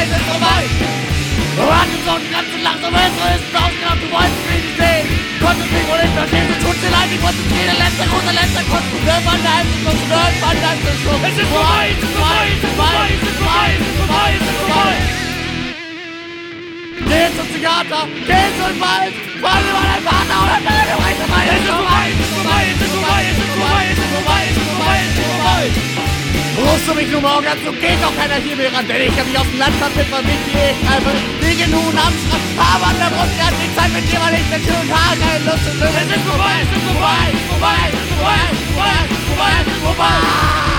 es ist vorbei. Du hattest so die ganze Nacht so ist ausgenommen, du wolltest mich nicht sehen. Konntest mich wohl nicht verstehen, du tut dir leid, ich musste jede letzte große letzte Kosten irgendwann daheim zu kommen, irgendwann daheim zu kommen. Es ist vorbei, es ist vorbei, es ist vorbei, es ist vorbei, es ist vorbei, es ist vorbei. Geh zum Psychiater, geh zum Wald, fahr über deinen Vater oder deine Reise bei. Es ist vorbei, es ist vorbei, es ist vorbei, es ist vorbei, es ist vorbei, es ist vorbei, es ist vorbei. Rufst du mich nur morgen an, so geht doch keiner hier mehr ran, denn ich hab mich aus dem Land verpfiffen, weil mich die ich einfach liege nun am Strand, habe an der Brust, ja, die Zeit mit dir, weil ich mit schönen Haaren keine Lust zu. Es ist vorbei, es ist vorbei, es ist vorbei, es ist vorbei, es ist vorbei, es ist vorbei, es ist vorbei.